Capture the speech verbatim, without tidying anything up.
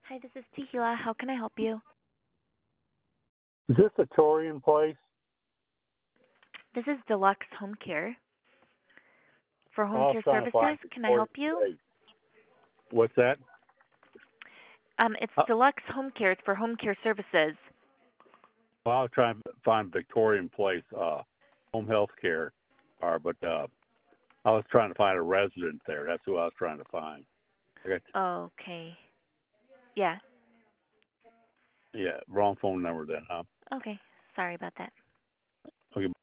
Hi, this is Tehila. How can I help you? Is this a Torian place? This is Deluxe Home Care for I home was care trying to find services. Can I Victoria help you? Place. What's that? Um, it's Uh, Deluxe Home Care. It's for home care services. well, I was trying to find Victorian Place, uh, home health care, or but uh, I was trying to find a resident there. That's who I was trying to find. I got, Okay. Yeah. yeah, wrong phone number then, huh? Okay. Sorry about that. Okay.